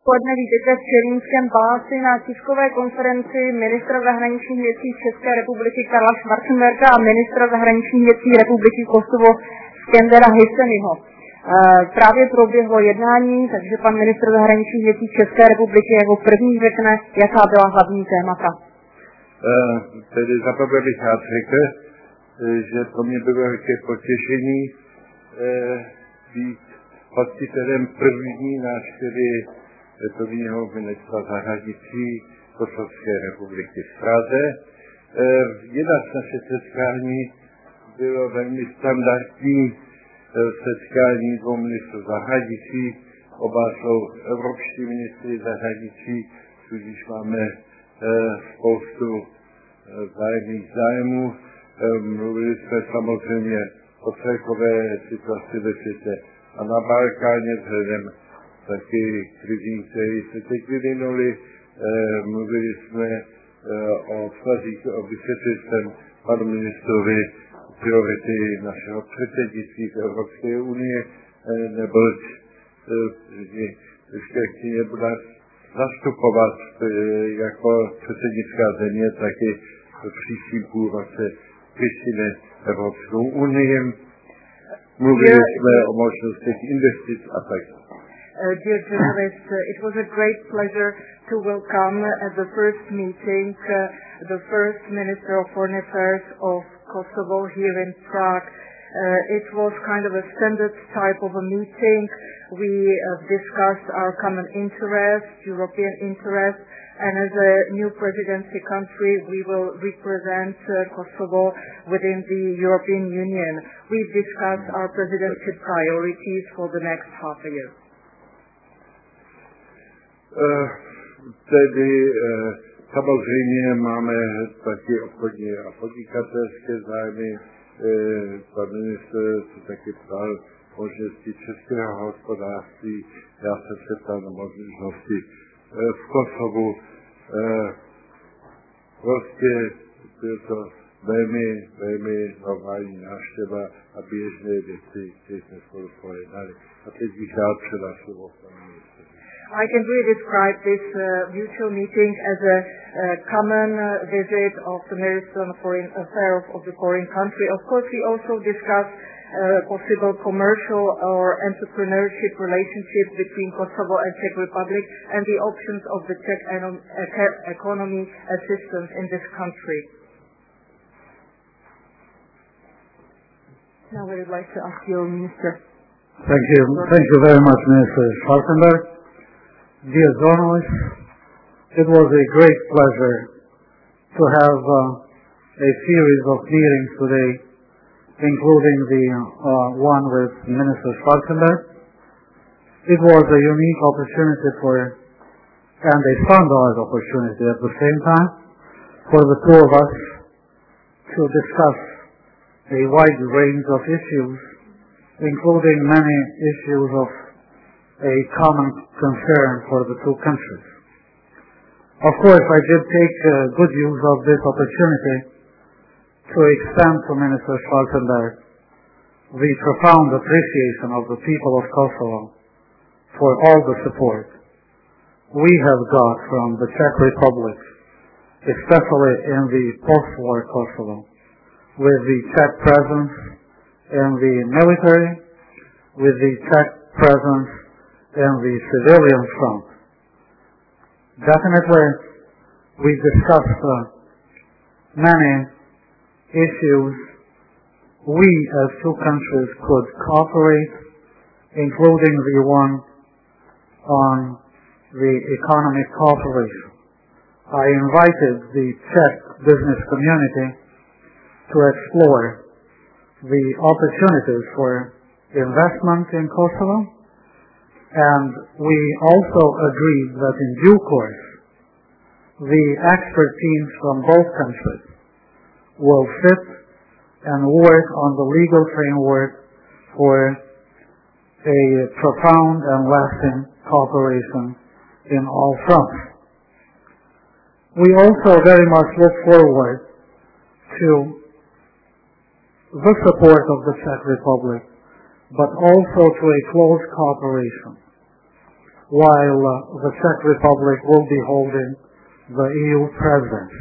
Odpoledne vítejte v Černínském paláci na tiskové konferenci ministra zahraničních věcí České republiky Karla Schwarzenberga a ministra zahraničních věcí republiky Kosovo Skendera Hyseniho. Právě proběhlo jednání, takže pan ministr zahraničních věcí České republiky jako první řekne, jaká byla hlavní témata. Tedy zaprvé bych rád řekl, že to mě bylo velké potěšení být hostitelem první návštěvy prvního ministra zahraničí Kosovské republiky v Praze. Jedna z našich setkání bylo velmi standardní setkání dvou ministrů zahraničí. Oba jsou evropští ministři zahraničí, tudíž máme spoustu vzájemných zájmů. Mluvili jsme samozřejmě o celkové situaci ve světě a na Balkáně vzhledem taky krizím, které se teď vyvinuly. Mluvili jsme o vztazích, vysvětlili jsem panu ministrovi priority našeho předsednictví v Evropské unie, neboť Štěchtině bude zastupovat jako předsednická země taky v příštím půlroce Prištine Evropskou unii. Mluvili jsme o možnostech investic a tak. Dear journalists, it was a great pleasure to welcome at the first meeting the first Minister of Foreign Affairs of Kosovo here in Prague. It was kind of a standard type of a meeting. We discussed our common interests, European interests, and as a new presidency country, we will represent Kosovo within the European Union. We've discussed our presidency priorities for the next half a year. Tedy samozřejmě máme taky obchodní a podnikatelské zájmy. Pan ministr se taky ptal možnosti českého hospodářství. Já jsem se ptal na možnosti v Kosovu. Prostě byl to velmi normální návštěva a běžné věci, které jsme spolu pojednali. A teď bych rád předal slovo panu ministru. I can really describe this mutual meeting as a common visit of the Minister of Foreign Affairs of the foreign country. Of course, we also discussed possible commercial or entrepreneurship relationship between Kosovo and Czech Republic and the options of the Czech economy assistance in this country. Now we would like to ask you, Minister. Thank you very much, Minister Schwarzenberg. Dear journalists, it was a great pleasure to have a series of meetings today, including the one with Minister Schwarzenberg. It was a unique opportunity and a standard opportunity at the same time for the two of us to discuss a wide range of issues, including many issues of a common concern for the two countries. Of course, I did take good use of this opportunity to extend to Minister Schwarzenberg the profound appreciation of the people of Kosovo for all the support we have got from the Czech Republic, especially in the post-war Kosovo, with the Czech presence in the military, with the Czech presence in the civilian front. Definitely, we discussed many issues we as two countries could cooperate, including the one on the economic cooperation. I invited the Czech business community to explore the opportunities for investment in Kosovo, and we also agreed that in due course the expert teams from both countries will sit and work on the legal framework for a profound and lasting cooperation in all fronts. We also very much look forward to the support of the Czech Republic, but also to a close cooperation while the Czech Republic will be holding the EU presidency.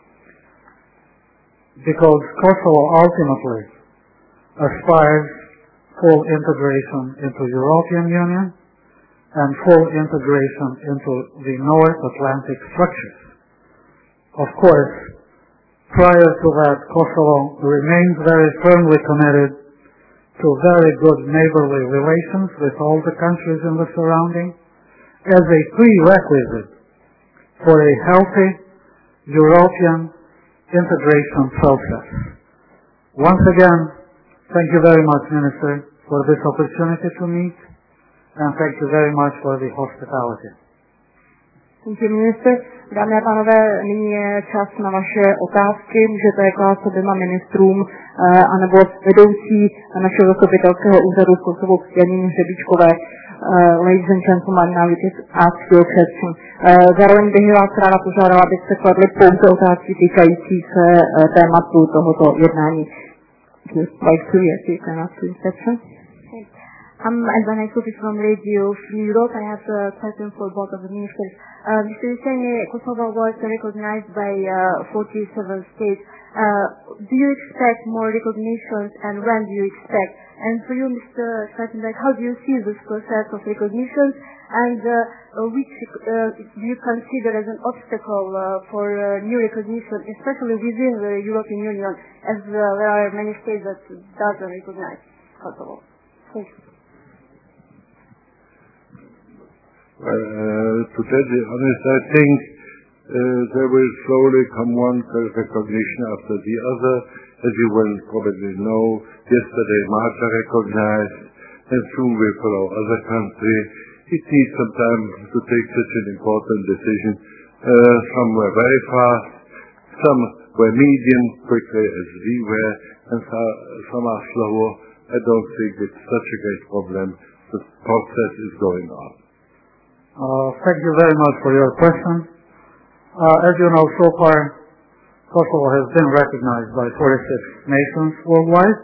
Because Kosovo ultimately aspires full integration into European Union and full integration into the North Atlantic structures. Of course, prior to that, Kosovo remains very firmly committed to very good neighborly relations with all the countries in the surrounding as a prerequisite for a healthy European integration process. Once again, thank you very much, Minister, for this opportunity to meet, and thank you very much for the hospitality. Thank you, Minister. Dámy a pánové, nyní je čas na vaše otázky. Můžete je klást oběma ministrům anebo vedoucí našeho zastupitelského úřadu v Kosovu Janíně Hřebíčkové. Ladies and gentlemen, now you can ask your question. Zároveň bych vás ráda požádala, abyste kladli pouze otázky týkající se tématu tohoto jednání. You can ask your question. I'm Elvana Sophie from Radio Free Europe. I have a question for both of the ministers. Mr. Hussein, Kosovo was recognized by 47 states. Do you expect more recognitions, and when do you expect? And for you, Mr. Stoltenberg, how do you see this process of recognition, and which do you consider as an obstacle for new recognition, especially within the European Union, as there are many states that doesn't recognize Kosovo? Thank you. To tell you honest, I think there will slowly come one recognition after the other. As you will probably know, yesterday Malta recognized, and soon will follow other countries. It needs some time to take such an important decision. Some were very fast, some were medium, quickly as we were, and some are slower. I don't think it's such a great problem. The process is going on. Thank you very much for your question. As you know, so far, Kosovo has been recognized by 46 nations worldwide,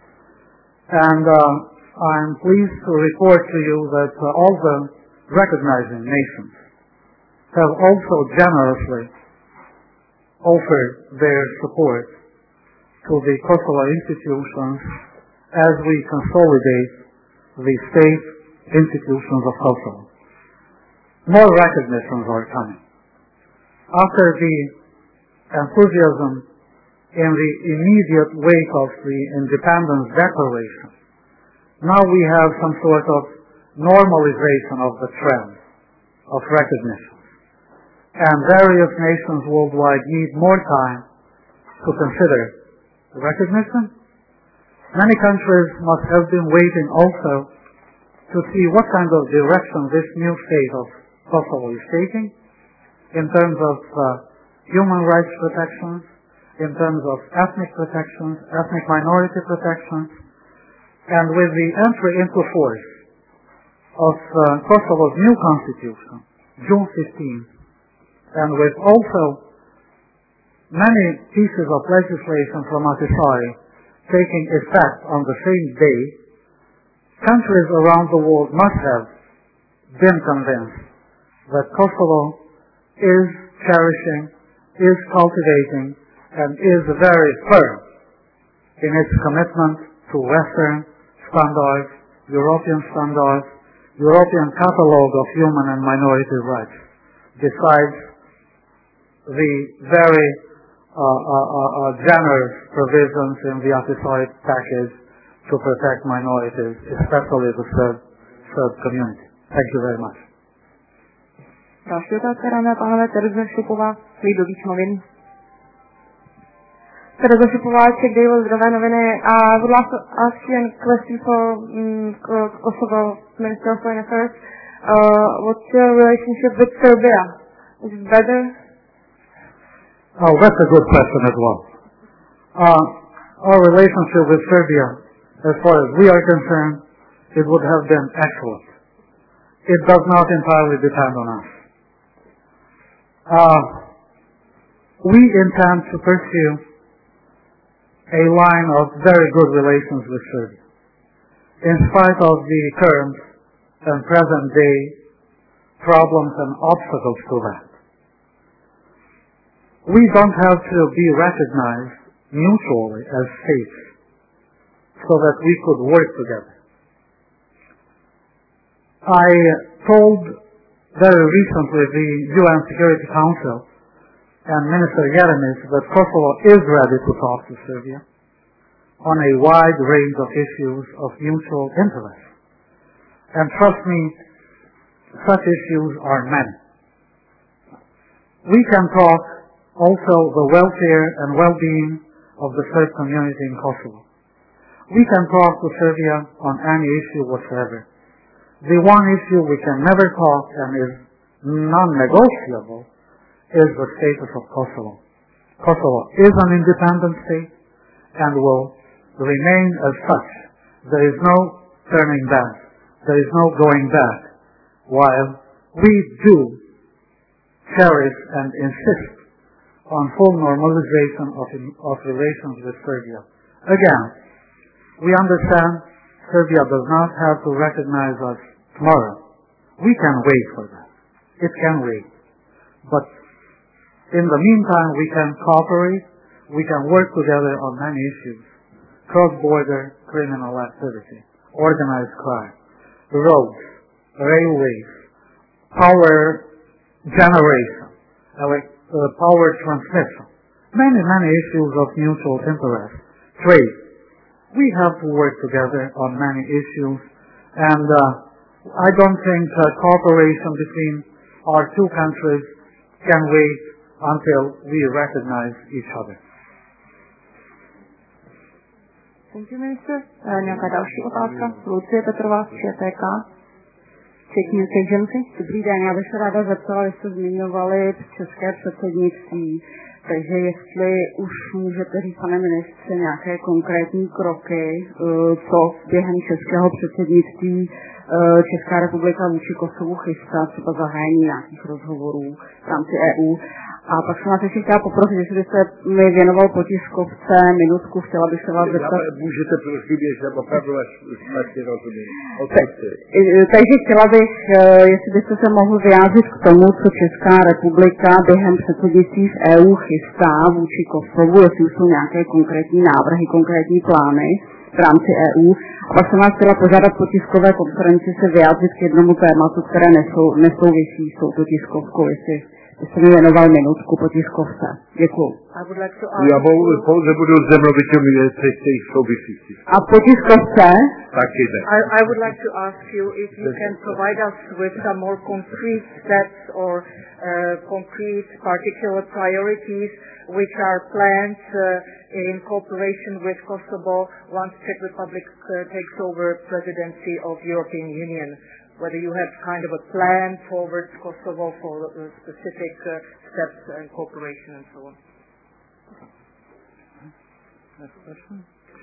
and I'm pleased to report to you that all the recognizing nations have also generously offered their support to the Kosovo institutions as we consolidate the state institutions of Kosovo. More recognitions are coming. After the enthusiasm in the immediate wake of the Independence Declaration, now we have some sort of normalization of the trend of recognition. And various nations worldwide need more time to consider the recognition. Many countries must have been waiting also to see what kind of direction this new state of Kosovo is taking in terms of human rights protections, in terms of ethnic protections, ethnic minority protections, and with the entry into force of Kosovo's new constitution, June 15th, and with also many pieces of legislation from Ahtisaari taking effect on the same day, countries around the world must have been convinced that Kosovo is cherishing, is cultivating, and is very firm in its commitment to Western standards, European catalogue of human and minority rights, besides the very generous provisions in the Ahtisaari package to protect minorities, especially the Serb community. Thank you very much. Další otázka, dámy a pánové, Tereza Šupová, Lidových novin. Tereza Šupová, Czech Daily, Zdravé noviny. I would like to ask you a question for Kosovo Minister of Foreign Affairs. What's your relationship with Serbia? Is it better? Oh, that's a good question as well. Our relationship with Serbia, as far as we are concerned, it would have been excellent. It does not entirely depend on us. We intend to pursue a line of very good relations with Serbia. In spite of the current and present day problems and obstacles to that. We don't have to be recognized mutually as states so that we could work together. I told very recently the UN Security Council and Minister Yeremić that Kosovo is ready to talk to Serbia on a wide range of issues of mutual interest. And trust me, such issues are many. We can talk also the welfare and well-being of the Serb community in Kosovo. We can talk to Serbia on any issue whatsoever. The one issue we can never talk and is non-negotiable is the status of Kosovo. Kosovo is an independent state and will remain as such. There is no turning back. There is no going back. While we do cherish and insist on full normalization of relations with Serbia. Again, we understand Serbia does not have to recognize us tomorrow. We can wait for that. It can wait. But in the meantime, we can cooperate. We can work together on many issues. Cross-border criminal activity, organized crime, roads, railways, power generation, power transmission, many issues of mutual interest, trade. We have to work together on many issues, and I don't think cooperation between our two countries can wait until we recognize each other. Thank you, Minister. Nějaká další otázka? Lucie Petrová, ČTK. City Agency. Dobrý den, já bych se ráda zeptala, jestli jste zmiňovali české předsednictví, takže jestli už můžete říct, pane ministře, nějaké konkrétní kroky, co během českého předsednictví Česká republika vůči Kosovu chystá, třeba zahájení nějakých rozhovorů v rámci EU. A pak jsem vás ještě chtěla poprosit, jestli byste mi věnoval po tiskovce minutku, chtěla bych se vás zeptat. Můžete prosím ještě opravdu až špatně rozumím. Takže chtěla bych, jestli byste se mohl vyjádřit k tomu, co Česká republika během předsednictví v EU chystá vůči Kosovu, jestli už jsou nějaké konkrétní návrhy, konkrétní plány v rámci EU. A pak jsem vás chtěla požádat po tiskové konferenci se vyjádřit k jednomu tématu, které nesouvisí s touto tiskovkou, jestli jste mi věnoval minutku po tiskovce. Děkuju. Já pouze budu zemluvit o věcech, které souvisí. A po tiskovce? Taky ne. I would like to ask you if you can provide us with some more concrete steps or concrete particular priorities which are planned in cooperation with Kosovo once Czech Republic takes over presidency of European Union. Whether you have kind of a plan towards Kosovo for specific steps and cooperation and so on. Next question.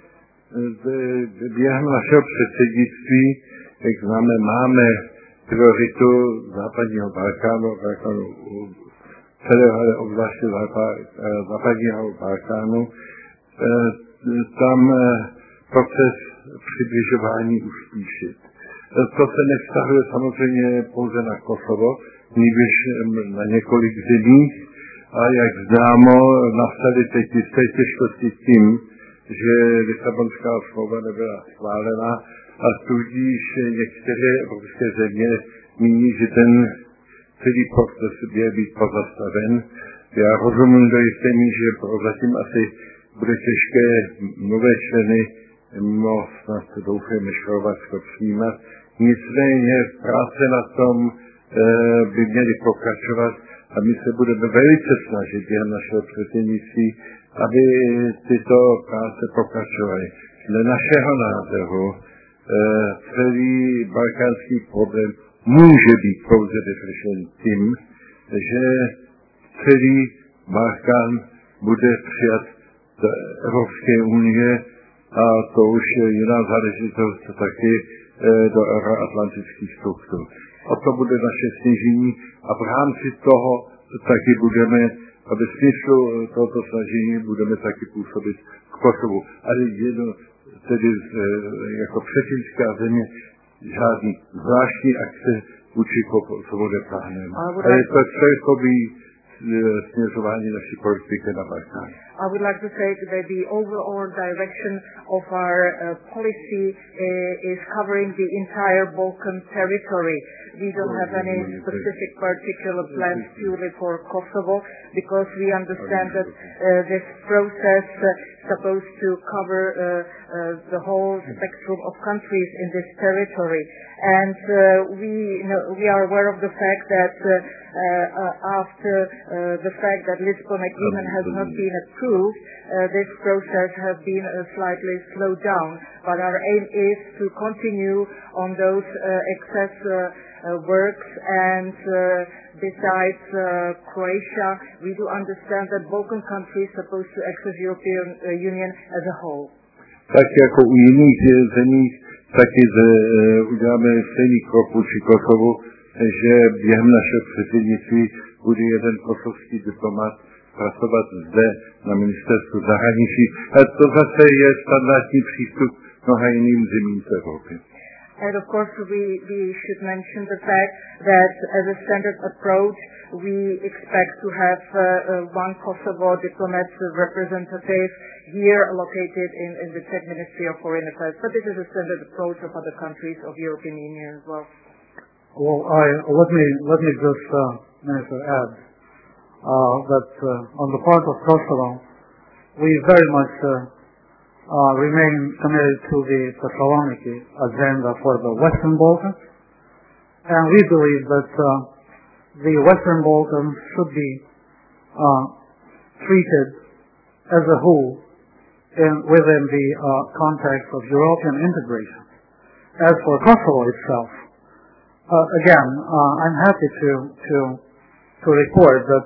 Během našeho předsednictví, jak známe, máme prioritu západního Balkánu, celého oblasti západního Balkánu. Tam proces přibližování uspíšit. To se nevztahuje samozřejmě pouze na Kosovo, nýbrž na několik zemí. A jak známo, nastaly teď jisté těžkosti tím, že Lisabonská smlouva nebyla schválena a tudíž některé evropské země míní, že ten celý proces by být pozastaven. Já rozumím do jisté míry, že prozatím asi bude těžké nové členy, snad doufám, než Chorvatsko přijímat. Nicméně práce na tom by měly pokračovat a my se budeme velice snažit během našeho předsednictví, aby tyto práce pokračovaly. Dle našeho názoru celý balkánský problém může být pouze vyřešen tím, že celý Balkán bude přijat do Evropské unie a to už je jiná záležitost taky do euroatlantických struktur. O to bude naše snížení a v rámci toho taky budeme, a ve smyslu tohoto snažení budeme taky působit v Kosovu. Ale tedy jako předsednická země žádný zvláštní akce vůči Kosovu netáhneme. A je to celkový směřování naší politiky na Balkáně. I would like to say that the overall direction of our policy is covering the entire Balkan territory. We don't have any specific particular plans purely for Kosovo because we understand that this process is supposed to cover the whole spectrum of countries in this territory. And we are aware of the fact that after the fact that Lisbon Agreement has not been approved, this process has been slightly slowed down. But our aim is to continue on those excess works, and besides Croatia, we do understand that Balkan countries are supposed to access European Union as a whole. Tak jako u jiných zemí, taky uděláme stejný krok vůči Kosovu, že během našeho předsednictví bude jeden kosovský diplomat pracovat zde na ministerstvu zahraničí. A to zase je standardní přístup mnoha jiným zemím v Evropě. And of course we should mention the fact that as a standard approach we expect to have one Kosovo diplomat representative here located in the Czech Ministry of Foreign Affairs. But this is a standard approach of other countries of European Union as well. Well, let me just add that on the part of Kosovo, we very much remain committed to the Thessaloniki agenda for the Western Balkans, and we believe that the Western Balkans should be treated as a whole within the context of European integration. As for Kosovo itself, again, I'm happy to report that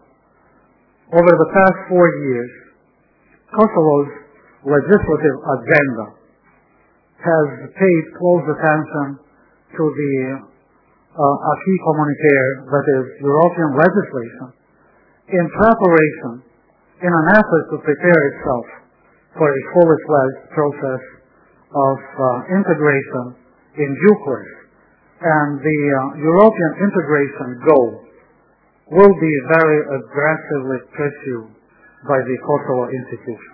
over the past 4 years, Kosovo's legislative agenda has paid close attention to the acquis communautaire, that is, European legislation, in preparation, in an effort to prepare itself for a fully fledged process of integration in due course. And the European integration goal will be very aggressively pursued by the Kosovo institutions.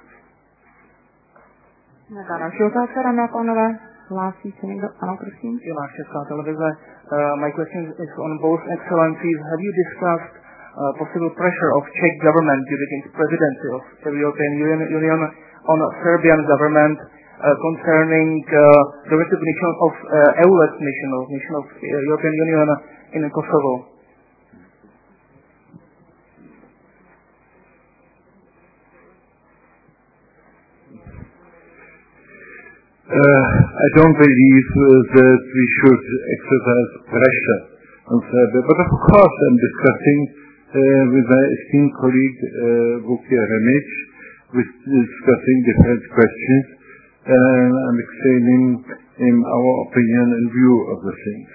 Další otázka, dámy a pánové. Hlásí se někdo? Ano, prosím. Jonáš, Česká televize. My question is on both excellencies. Have you discussed possible pressure of Czech government during its presidency of the European Union on Serbian government concerning the recognition of EULEX mission of European Union in Kosovo? I don't believe that we should exercise pressure on Serbia, but of course I'm discussing with my esteemed colleague Vuki Jeremic, with discussing different questions, and I'm explaining in our opinion and view of the things.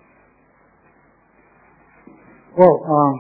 Well,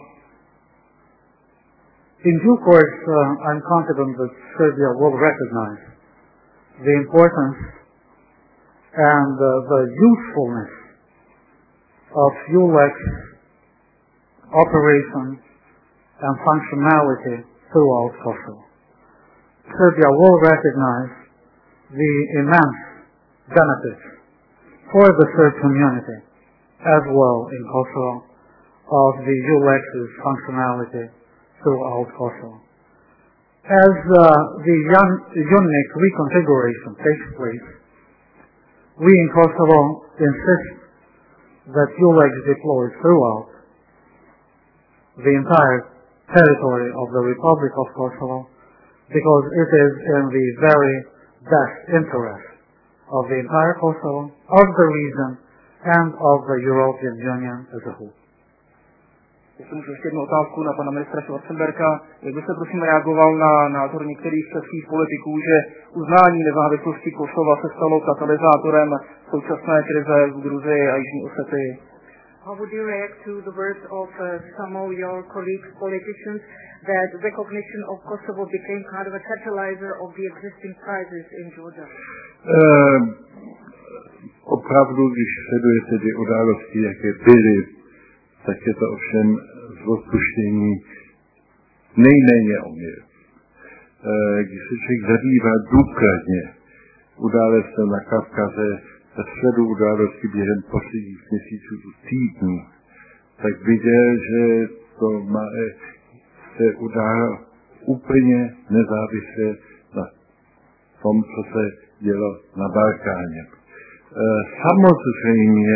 in due course, I'm confident that Serbia will recognize the importance and the usefulness of EULEX operation and functionality throughout Kosovo. Serbia will recognize the immense benefits for the Serb community as well in Kosovo of the EULEX's functionality throughout Kosovo. As the UNMIC reconfiguration takes place, we in Kosovo insist that EULEX deploys throughout the entire territory of the Republic of Kosovo because it is in the very best interest of the entire Kosovo, of the region, and of the European Union as a whole. Jestli můžu ještě jednu otázku na pana ministra Schwarzenberga. Jak byste prosím reagoval na názor některých českých politiků, že uznání nezávislosti Kosova se stalo katalyzátorem současné krize v Gruzii a Jižní Osetii? How would you react to the words of some of your colleagues, politicians, that recognition of Kosovo became kind of a catalyzer of the existing crisis in Georgia? opravdu, když sledujete ty události, jaké byly, tak je to ovšem z odpuštění nejméně omyl. Když se člověk zabývá důkladně událostem na Kavkaze, sledu události během posledních měsíců, týdnů, tak viděl, že to se událo úplně nezávisle na tom, co se dělo na Balkáně. Samozřejmě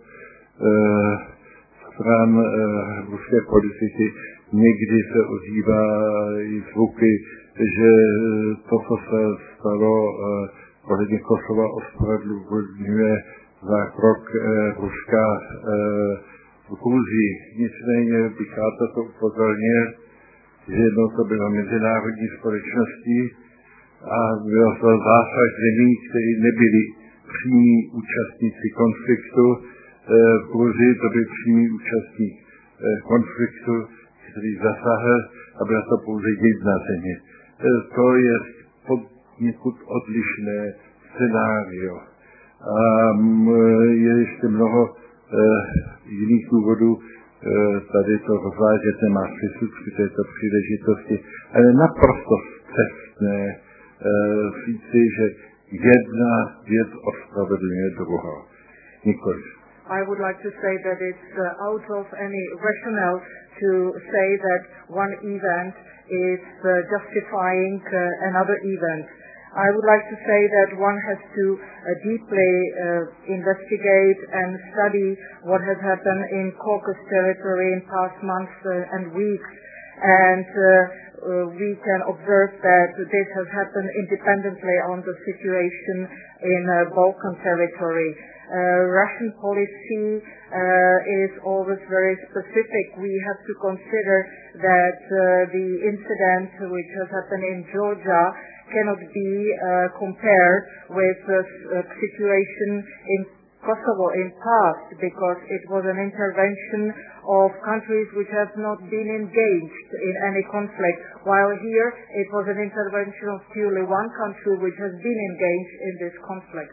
stran ruské politiky někdy se ozývají zvuky, že to, co se stalo ohledně Kosova, ospravedlňuje zákrok Ruska v Gruzii. Nicméně bych rád to upozornil, že jednou to bylo mezinárodní společnosti a bylo to zásah zemí, které nebyly přímí účastníci konfliktu. V Gruzii to byl přímý účastník konfliktu, který zasáhl a byla to pouze jedna země. To je někud odlišné scénário. A je ještě mnoho jiných důvodů, tady to rozvážet nemá smysl při této příležitosti, ale naprosto přesné říci, že jedna věc ospravedlňuje druhou. Nikoliv. I would like to say that it's out of any rationale to say that one event is justifying another event. I would like to say that one has to deeply investigate and study what has happened in Caucasus territory in past months and weeks, and we can observe that this has happened independently on the situation in Balkan territory. Russian policy is always very specific. We have to consider that the incident which has happened in Georgia cannot be compared with the situation in Kosovo in past, because it was an intervention of countries which have not been engaged in any conflict, while here it was an intervention of purely one country which has been engaged in this conflict.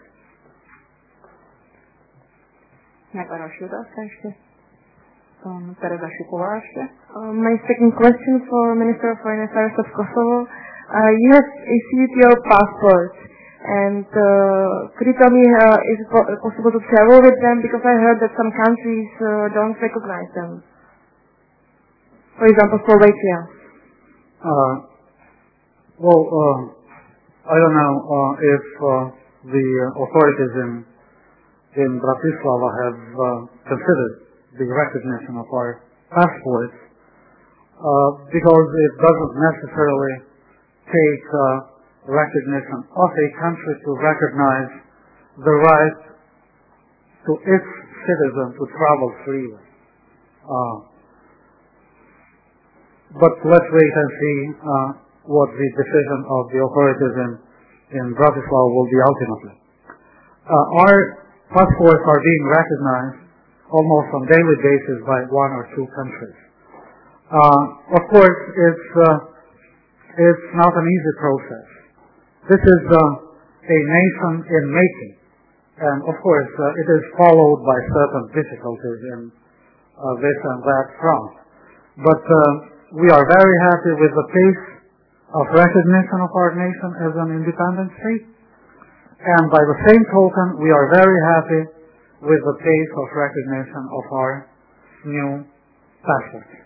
My second question for Minister of Foreign Affairs of Kosovo. You have issued your passport, and could you tell me is it possible to travel with them? Because I heard that some countries don't recognize them. For example, Slovakia. I don't know if the authorities in Bratislava have considered the recognition of our passports, because it doesn't necessarily take recognition of a country to recognize the right to its citizen to travel freely. But let's wait and see what the decision of the authorities in Bratislava will be ultimately. Our passports are being recognized almost on a daily basis by one or two countries. Of course, it's not an easy process. This is a nation in making, and of course it is followed by certain difficulties in this and that front. But we are very happy with the pace of recognition of our nation as an independent state, and by the same token we are very happy with the pace of recognition of our new passports.